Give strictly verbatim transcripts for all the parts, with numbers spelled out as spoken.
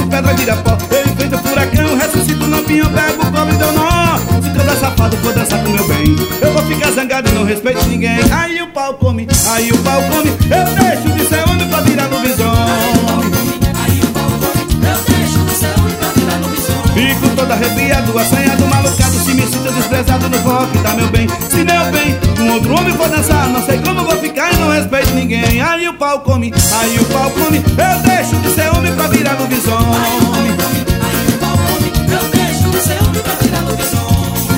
faço pedra vira pó. Eu enfrento furacão, ressuscito lampião, pego o cobre e dou nó. Se tu é safado, for dançar com meu bem, eu vou ficar zangado e não respeito ninguém. Aí o pau come, aí o pau come. Eu deixo de ser homem pra virar lobisomem. Aí o pau come, eu deixo de ser homem pra virar lobisomem. Fico todo arrepiado, assanhado, malucado. Se me sinto desprezado no forró que dá meu bem. Se meu bem, um outro homem for dançar, não sei como vou ficar e não respeito ninguém. Aí o pau come, aí o pau come. Eu deixo de ser homem pra virar lobisomem. Aí o pau come, eu deixo de ser homem pra virar lobisomem.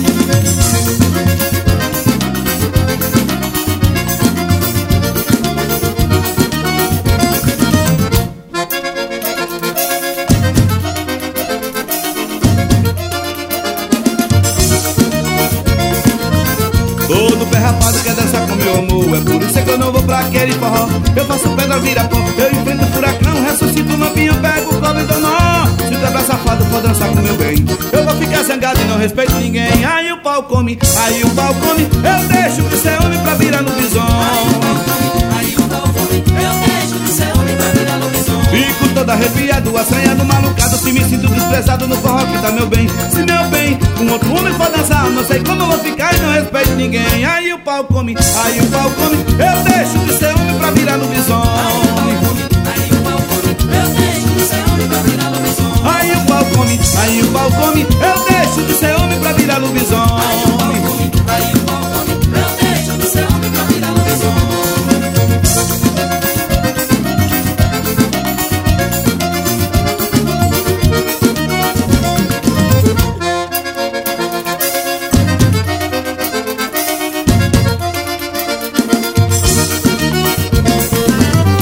Todo pé rapado quer dançar com meu amor. É por isso que eu não vou pra aquele forró. Eu faço pedra, vira pó. Eu enfrento furacão, ressuscito lampião, pego o cobre e dou nó. Se tu é safado, for dançar com meu bem, eu vou ficar zangado e não respeito ninguém. Aí o pau come, aí o pau come. Eu deixo de ser homem pra virar lobisomem. Aí o pau come, eu deixo de ser homem pra virar lobisomem. Fico todo arrepiado, assanhado, malucado. Se me sinto desprezado no forró que tá meu bem. Se meu bem, um outro homem for dançar, não sei como eu vou ficar e não respeito ninguém. Aí o pau come, aí o pau come. Eu deixo de ser homem pra virar lobisomem. Aí o pau come, eu deixo de ser homem pra virar lobisomem. Aí o pau come, aí o pau come. Eu deixo de ser homem pra virar lobisomem.